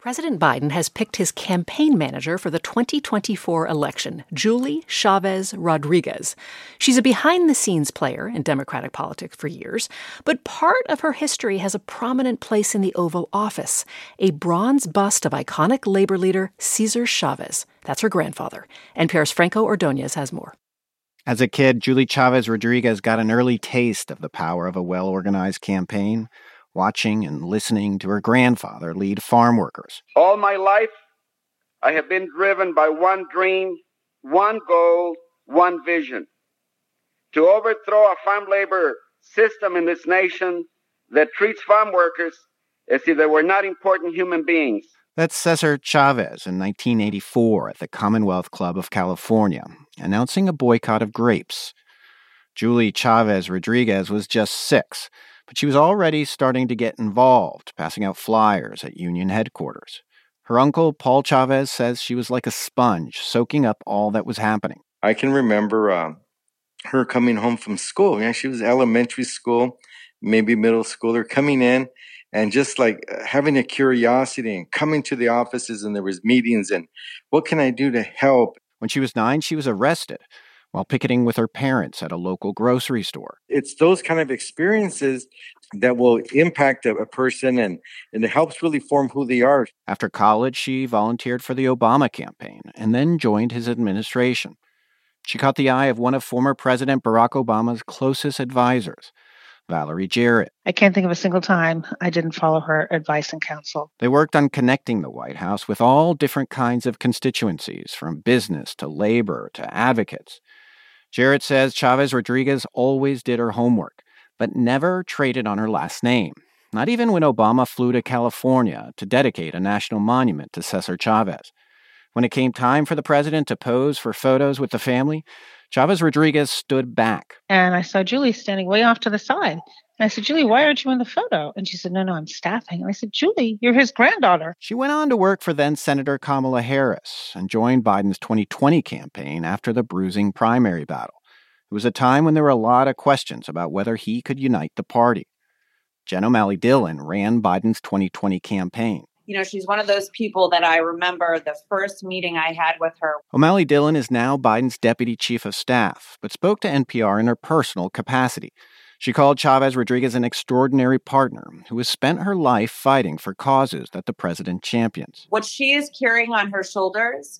President Biden has picked his campaign manager for the 2024 election, Julie Chavez Rodriguez. She's a behind-the-scenes player in Democratic politics for years, but part of her history has a prominent place in the Oval Office, a bronze bust of iconic labor leader Cesar Chavez. That's her grandfather. NPR's Franco Ordonez has more. As a kid, Julie Chavez Rodriguez got an early taste of the power of a well-organized campaign, watching and listening to her grandfather lead farm workers. All my life, I have been driven by one dream, one goal, one vision: to overthrow a farm labor system in this nation that treats farm workers as if they were not important human beings. That's Cesar Chavez in 1984 at the Commonwealth Club of California, announcing a boycott of grapes. Julie Chavez Rodriguez was just 6, but she was already starting to get involved, passing out flyers at union headquarters. Her uncle, Paul Chavez, says she was like a sponge, soaking up all that was happening. I can remember her coming home from school. Yeah, she was elementary school, maybe middle schooler, coming in and just like having a curiosity and coming to the offices, and there was meetings and what can I do to help? When she was 9, she was arrested while picketing with her parents at a local grocery store. It's those kind of experiences that will impact a person, and it helps really form who they are. After college, she volunteered for the Obama campaign and then joined his administration. She caught the eye of one of former President Barack Obama's closest advisors, Valerie Jarrett. I can't think of a single time I didn't follow her advice and counsel. They worked on connecting the White House with all different kinds of constituencies, from business to labor to advocates. Jarrett says Chavez Rodriguez always did her homework, but never traded on her last name, not even when Obama flew to California to dedicate a national monument to Cesar Chavez. When it came time for the president to pose for photos with the family, Chavez Rodriguez stood back. And I saw Julie standing way off to the side. And I said, Julie, why aren't you in the photo? And she said, no, I'm staffing. And I said, Julie, you're his granddaughter. She went on to work for then-Senator Kamala Harris and joined Biden's 2020 campaign after the bruising primary battle. It was a time when there were a lot of questions about whether he could unite the party. Jen O'Malley Dillon ran Biden's 2020 campaign. You know, she's one of those people that I remember the first meeting I had with her. O'Malley Dillon is now Biden's deputy chief of staff, but spoke to NPR in her personal capacity. She called Chavez Rodriguez an extraordinary partner who has spent her life fighting for causes that the president champions. What she is carrying on her shoulders,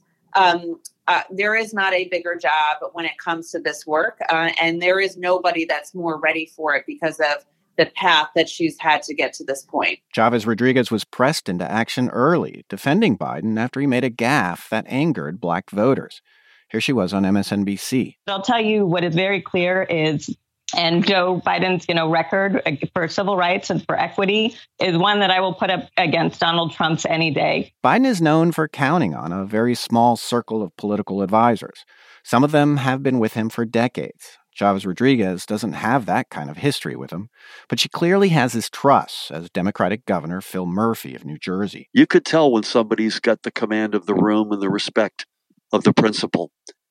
there is not a bigger job when it comes to this work, and there is nobody that's more ready for it because of the path that she's had to get to this point. Chavez Rodriguez was pressed into action early, defending Biden after he made a gaffe that angered black voters. Here she was on MSNBC. I'll tell you what is very clear is, and Joe Biden's, record for civil rights and for equity is one that I will put up against Donald Trump's any day. Biden is known for counting on a very small circle of political advisors. Some of them have been with him for decades. Chavez Rodriguez doesn't have that kind of history with him, but she clearly has his trust as Democratic Governor Phil Murphy of New Jersey. You could tell when somebody's got the command of the room and the respect of the principal.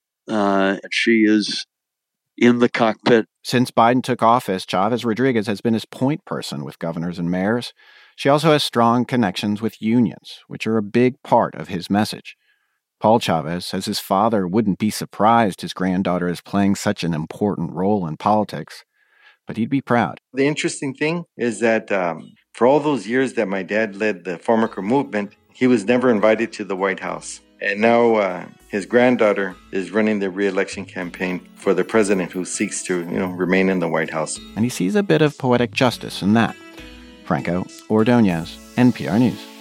She is in the cockpit. Since Biden took office, Chavez Rodriguez has been his point person with governors and mayors. She also has strong connections with unions, which are a big part of his message. Paul Chavez says his father wouldn't be surprised his granddaughter is playing such an important role in politics, but he'd be proud. The interesting thing is that for all those years that my dad led the farm worker movement, he was never invited to the White House. And now his granddaughter is running the re-election campaign for the president who seeks to, remain in the White House. And he sees a bit of poetic justice in that. Franco Ordonez, NPR News.